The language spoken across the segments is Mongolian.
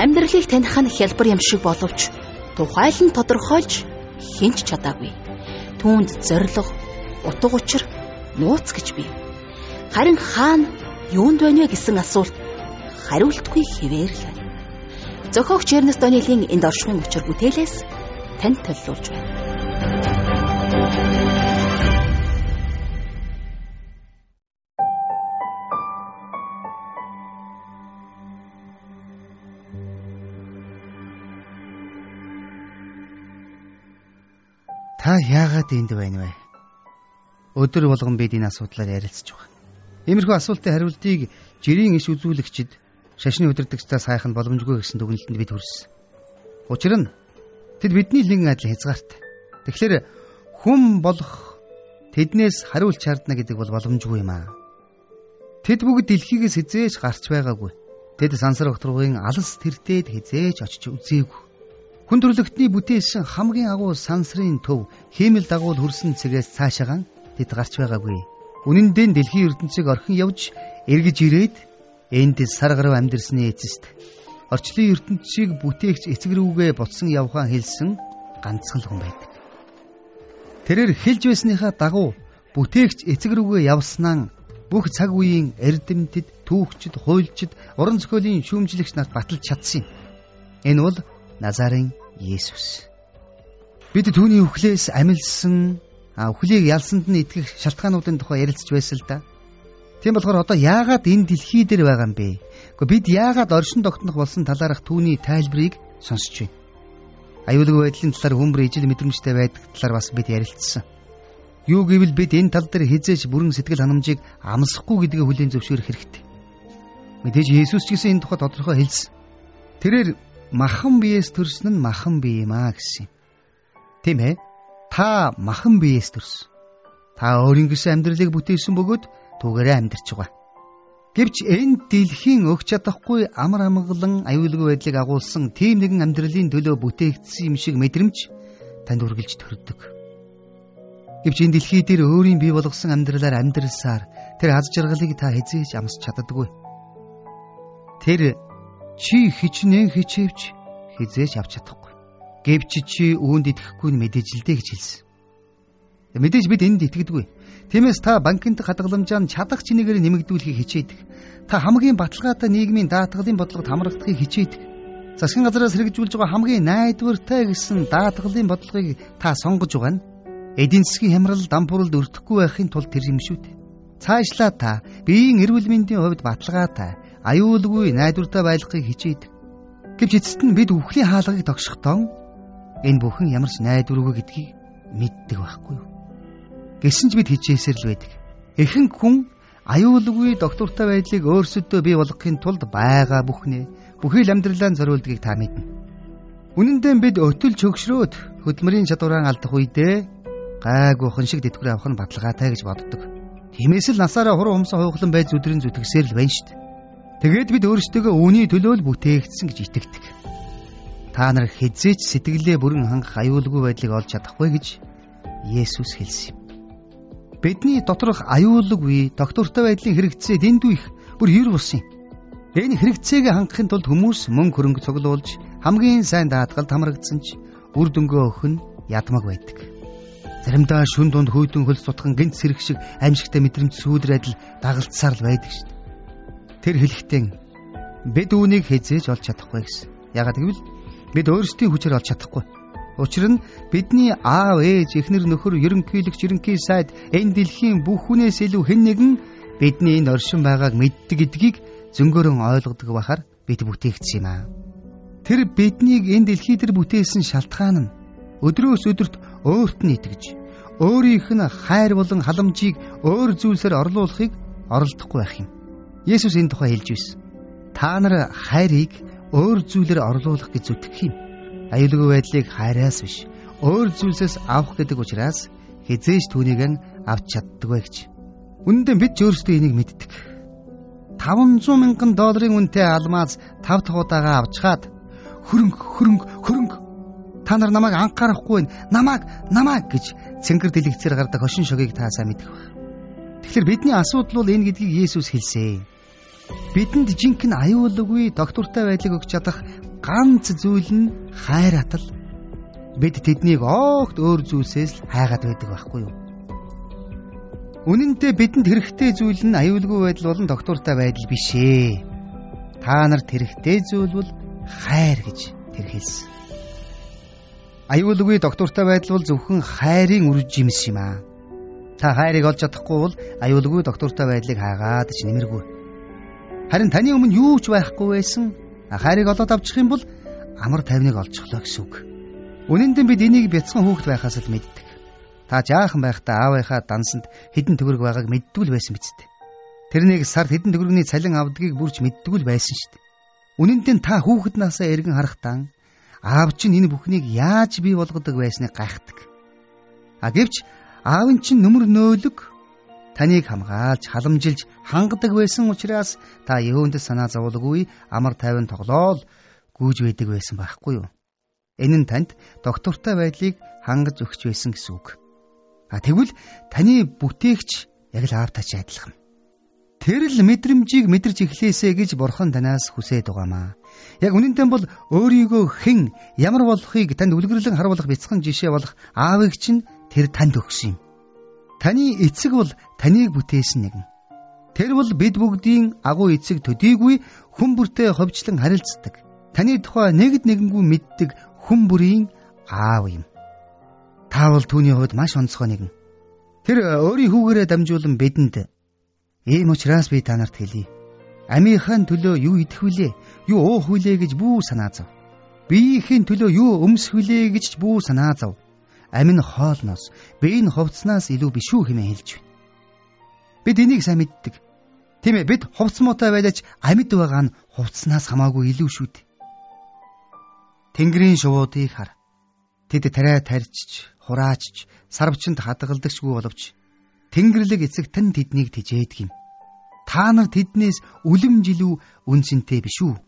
Амьдралыг таних нь хялбар юм шиг боловч тухайлан тодорхойлж хинч чадаагүй. Түүнд зориг, утга учир, нууц гэж бий. Харин хаана юунд байна вэ гэсэн асуулт хариултгүй хэвээр л байна. Зохиогч Эрнест Даниэлийн энд оршихуйн учир бүтээлээс танд төлөвлөж байна. Та яагаад энд байна вэ? Өдөр болгон бид энэ асуудлаар ярилцж байгаа. Иймэрхүү асуултын хариултыг жирийн иш үзүүлэгчид, шашны удирдагчдаа сайхан боломжгүй гэсэн дүгнэлтэнд бид хүрсэн. Учир нь тэд бидний нэгэн адил хязгаартай. Тэгэхээр хүн болох тэднээс хариулж шаардна гэдэг бол боломжгүй юм аа. Тэд бүгд дэлхийгээс хизээж гарч байгаагүй. Тэд сансар огторгын алс тэртээд хизээж очиж үзээгүй. Хүн төрлөختний бүтээсэн хамгийн агуу сансрын төв хиймэл дагуул хүрсэн цэгээс цаашаагаан тэд гарч байгаагүй. Үнэн дээр дэлхийн ертөнцийг орхин явж эргэж ирээд энд сар гаруй амьдэрсны эцэст орчлын ертөнцийг бүтээгч эцэг рүүгээ буцсан явхаа хэлсэн ганцхан хүн байдаг. Тэрээр хэлж байсныхаа дагуу бүтээгч эцэг рүүгээ явснаа бүх цаг үеийн эрдэмтэд, түүхчид, хуульчид, уран зохиолын шүүмжлэгч нарт баталж чадсан юм. Энэ бол Назарын Есүс. Бид түүний үхлээс амилсан, үхлийг ялсанд нь итгэх шалтгаануудын тухай ярилцж байсан л да. Тийм болохоор одоо яагаад энэ дэлхий дээр байгаа юм бэ? Гэхдээ бид яагаад оршин тогтнох болсон талаарх түүний тайлбарыг сонсч байна. Аюулгүй байдлын талаар хүмүүр ижил мэдрэмжтэй байдаг талаар бас бид ярилцсан. Юу гэвэл бид энэ тал дээр хизээж бүрэн сэтгэл ханамжийг амсахгүй гэдгээ хүлээн зөвшөөрөх хэрэгтэй. Мэдээж Есүс ч гэсэн энэ тухай тодорхой хэлсэн. Тэрээр махан биеэс төрсөн нь махан бие юм аа гэсэн юм. Тийм ээ. Та махан биеэс төрсөн. Та өөрийн гэсэн амьдралыг бүтээсэн бөгөөд түүгээрээ амьдарч байгаа. Гэвч энэ дэлхийн өгч чадахгүй амар амгалан аюулгүй байдлыг агуулсан тийм нэгэн амьдралын төлөө бүтээгдсэн юм шиг мэдрэмж танд үргэлж төрдөг. Гэвч энэ дэлхий дээр өөрийн бий болгосон амьдралаар амьдралсаар тэр аз жаргалыг та хизээж амсч чаддаггүй. Тэр чи хичнээн хичээвч хизээж авч чадахгүй. Гэвч чи үүнд итгэхгүй нь мэдээж л дээ гэж хэлсэн. Мэдээж бид энд итгэдэггүй. Тиймээс та банкнд хадгаламжаа чадах чинээгээр нэмэгдүүлэхийг хичээдэг. Та хамгийн баталгаатай нийгмийн даатгалын бодлогод хамрагдахыг хичээдэг. Засгийн газраас хэрэгжүүлж байгаа хамгийн найдвартай гэсэн даатгалын бодлогыг та сонгож байгаа нь эдийн засгийн хямрал дампууралд өртөхгүй байхын тулд тэр юм шүү дээ. Цаашлаа та биеийн эрүүл мэндийн хувьд баталгаатай, аюулгүй найдвартай байлгахыг хичээдэг. Гэвч эцэст нь бид үхлийн хаалгыг тогшохдоо энэ бүхэн ямар ч найдваргүй гэдгийг мэддэг байхгүй юу? Гэсэн ч бид хичээсээр л байдаг. Ихэнх хүн аюулгүй доктортой байдлыг өөрсөдөө бий болгохын тулд байгаа бүхий л амьдралаа зориулдгийг та мэднэ. Үнэн дээр бид өтөлж хөгшрөөд хөдөлмөрийн чадвараа алдах үедээ гайгүй хон шиг тэтгэр авах нь баталгаатай гэж боддог. Тиймээс л насаараа хуруу хумсан хуйхлан байж зүдрийн зүтгэсээр л байна шүү дээ. Тэгээд бид өөрсдөө үүний төлөө л бүтээгдсэн гэж итгэдэг. Та нар хизээч сэтгэлээ бүрэн хангах аюулгүй байдлыг олж чадахгүй гэж Есүс хэлсэн юм. Бидний доторх аюулгүй доктортой байдлын хэрэгцээ дэндүү их, бүр ер бусан юм. Энэ хэрэгцээг хангахын тулд хүмүүс мөнгө хөрөнгө цуглуулж хамгийн сайн даатгалд хамрагдсан ч үр дүнгээ өгөх нь ядмаг байдаг. Заримдаа шүн дунд хүйдэн хөлс тутхан гинт сэрэг шиг аимшигтай мэдрэмж сүйдрээд л дагалдсаар л байдаг шүү дээ. Тэр хэлэхдээ бид үүнийг хизээж олж чадахгүй гэсэн. Яагаад гэвэл бид өөрсдийн хүчээр олж чадахгүй. Учир нь бидний аав, ээж, эхнэр, нөхөр, ерөнхийлөгч, ерөнхий сайд энэ дэлхийн бүх хүнээс илүү хэн нэгэн бидний энэ оршин байгааг мэддэг гэдгийг зөнгөөрөн ойлгодог бахаар бид бүтээгдсэн юм аа. Тэр биднийг энэ дэлхий дээр бүтээсэн шалтгаан нь өдрөөс өдөрт өөрт нь итгэж, өөрийнх нь хайр болон халамжийг өөр зүйлсээр орлуулахыг оролдохгүй байх юм. Есүс энэ тухай хэлж байсан. Та нар хайрыг өөр зүйлээр орлуулах гэж зүтгэх юм. Аюулгүй байдлыг хайраас биш, өөр зүйлсээс авах гэдэг учраас хизээж түүнийг авч чаддаггүй гэж. Үнэндээ бид ч өөрсдөө энийг мэддэг. $500,000 үнэтэй алмаз 5 дахь удаага авчгаад хөрөнгө та нар намайг анхаарахгүй намайг гэж цэнгэр дэлгэцээр гардаг хошин шогийг та сайн мэдэх байх. Тэгэхээр бидний асуудал бол энэ гэдгийг Есүс хэлсэн. Бидэнд жинхэнэ аюулгүй доктортой байдлыг өгч чадах ганц зүйл нь хайр атал. Бид тэднийг огт өөр зүйлсээс л хайгаад байдаг байхгүй юу? Үнэн дээр бидэнд хэрэгтэй зүйл нь аюулгүй байдал болон доктортой байдал биш ээ. Та нарт хэрэгтэй зүйл бол хайр гэж тэр хэлсэн. Аюулгүй доктортой байдал бол зөвхөн хайрын үр жимс юм аа. Та хайрыг олж чадахгүй бол аюулгүй доктортой байдлыг хаагаад ч нэмэргүй. Харин таны өмнө юу ч байхгүй байсан хайрыг олоод авчих юм бол амар тайвныг олчихлоо гэсэн үг. Үнэн дээр бид энийг бяцхан хүүхэд байхаас л мэддэг. Та жаахан байхдаа аавынхаа дансанд хэдэн төгрөг байгааг мэддэг л байсан биз дээ. Тэрнийг сард хэдэн төгрөгийн цалин авдгийг бүрч мэддэг л байсан шүү дээ. Үнэн дээр та хүүхэд насаа эргэн харахтаа аав чинь энэ бүхнийг яаж бий болгодог байсныг гайхдаг. Гэвч аав нь чинь нөмөр нөөлөг таныг хамгаалж халамжилж хангадаг байсан учраас та юунд санаа зовлгүй амар тайван тоглоол гүйж байдаг байсан байхгүй юу? Энэ нь танд доктортой байдлыг хангаж өгч байсан гэсэн үг. Тэгвэл таны бүтээгч яг л аавтай ч адилхан. Тэр л мэдрэмжийг мэдэрч эхлээсэ гэж бурхан танаас хүсээд байгаамаа. Яг үнэнтэй бол өөрийгөө хэн ямар болохыг танд үлгэрлэн харуулах бяцхан жишээ болох аавыг чинь тэр танд өгсөн юм. Таны эцэг бол таныг бүтээсэн нэгэн. Тэр бол бид бүгдийн агуу эцэг төдийгүй хүн бүртэй ховчлон харилцдаг. Таны тухай нэгд нэгэнгүй мэддэг хүн бүрийн аав юм. Та бол түүний хувьд маш онцгой нэгэн. Тэр өөрийн хүүгээрээ дамжуулан бидэнд ийм учраас би та нарт хэлье. Амийнхаа төлөө юу идэх вүлээ, юу уух вүлээ гэж бүү санаа зов. Биеийн төлөө юу өмсөх вүлээ гэж бүү санаа зов. Амин хоолноос, биеийн ховцнаас илүү биш үү хэмээн хэлж байна. Бид энийг сайн мэддэг. Тийм ээ, бид ховцмоотой байлаач амьд байгаа нь хувцснаас хамаагүй илүү шүү дээ. Тэнгэрийн шувуудыг хар. Тэд тариа тарьчж, хураачж, сарвчанд хадгалдагчгүй боловч Тэнгэрлэг эцэг тань тэднийг тэжээдэг юм. Та нар тэднээс үлэм жилүү үнцэнтэй биш үү?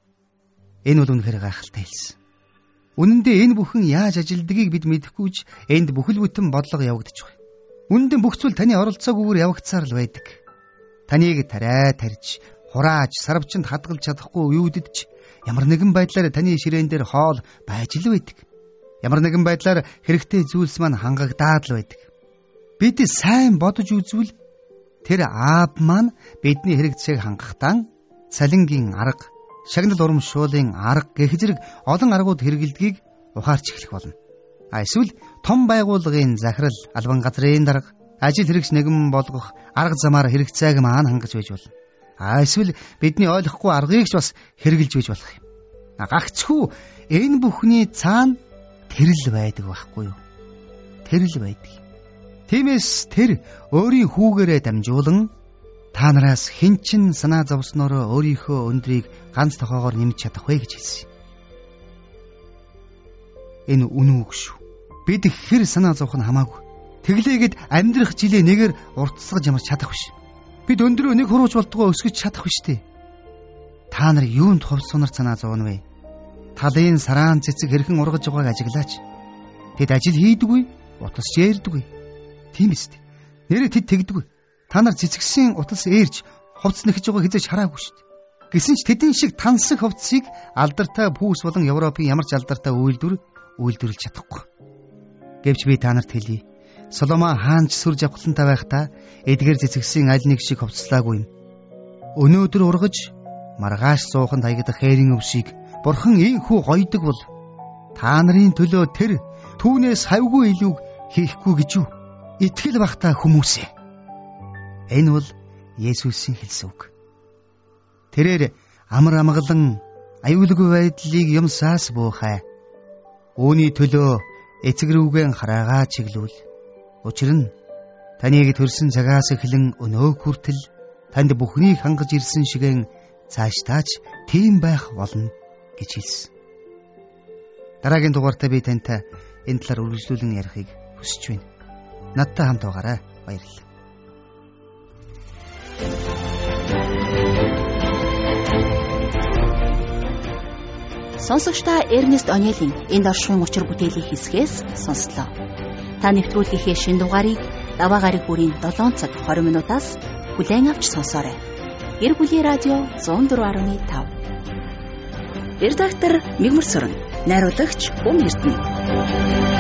Энэ бол үнэхээр гайхалтай хэлсэн. Үнэн дээр энэ бүхэн яаж ажилдгийг бид мэдэхгүйч энд бүхэл бүтэн бодлого явагдаж байна. Үнэн дээр бүх зүйл таны оролцоогүйгээр явагдсаар л байдаг. Таныг тариа тарьж, хурааж, сарвчанд хадгалж чадахгүй үеүдэд ямар нэгэн байдлаар таны ширээн дээр хоол байж л байдаг. Ямар нэгэн байдлаар хэрэгтэй зүйлс маань хангагдаад л байдаг. Бид сайн бодож үзвэл тэр аав маань бидний хэрэгцээг хангахдаа цалингийн арга, шагнал урамшуулын арга гэх зэрэг олон аргууд хэрэгэлдгийг ухаарч эхлэх болно. Эсвэл том байгууллагын захирал, албан газрын дарга, ажил хэрэгч нэгэн болгох арга замаар хэрэгцээг маань хангаж байж болно. Эсвэл бидний ойлгохгүй аргыг ч бас хэрэгжилж байж болох юм. Гагцхүү энэ бүхний цаана тэрл байдаг байхгүй юу? Тэрл байдаг. Тиймээс тэр өөрийн хүүгээрээ дамжуулан та нараас хэн ч санаа зовсноороо өөрийнхөө өндрийг ганц тохоогоор нэмж чадах вэ гэж хэлсэн. Энэ үнэн үг шүү. Бид хэр санаа зовх нь хамаагүй. Тэглээгээд амьдрах жилээ нэгээр уртсгаж ямарч чадах биш. Бид өндрөө нэг хурууч болдгоо өсгөж чадах биш дээ. Та нар юунд ховс сунар санаа зовно вэ? Талын сараан цэцэг хэрхэн ургаж байгааг ажиглаач. Тэд ажил хийдэггүй, утас ярьдаггүй. Тийм ээ. Нэрээ тэд тэгдэггүй. Та нар цэцэгсэн утас ээрж ховц нэхэж байгааг хизээж хараагүй шүү дээ. Гэсэн ч тэдэн шиг тансаг ховцыг алдартай пүүс болон Европын ямар ч алдартай үйлдвэрлэж чадахгүй. Гэвч би та нарт хэлье. Соломон хаан ч сүр жавхлантай байхдаа эдгээр цэцэгсэн аль нэг шиг ховцлаагүй юм. Өнөөдөр ургаж маргааш сууханд хаягдах хээрийн өвсийг бурхан ийхүү гойдог бол та нарын төлөө тэр түүнээс хавгүй илүү хийхгүй гэж юу? Итгэл багтаа хүмүүсээ. Энэ бол Есүсийн хэлсэн үг. Тэрээр амар амгалан аюулгүй байдлыг юмсаас буухай. Үүний төлөө эцэг рүүгэн хараагаа чиглүүл. Учир нь таныг төрсөн цагаас эхлэн өнөө хүртэл танд бүхнийг хангаж ирсэн шигэн цаашдаач тийм байх болно гэж хэлсэн. Дараагийн дугаартаа би тантай энэ талаар үргэлжлүүлэн ярихыг хүсэж байна. Надтай хамт байгаарай. Баярлалаа. Сонсогчдаа Эрнест Онелийн энд оршихуйн учир бүтээлийн хэсгээс сонслоо. Та нэвтрүүлгийнхээ шинэ дугаарыг даваа гараг бүрийн 7 цаг 20 минутаас хүлээн авч сонсоорой. Гэр бүлийн радио 104.5 Редактор Мигмар Сүрэн, найруулагч Бөм Эрдэнэ.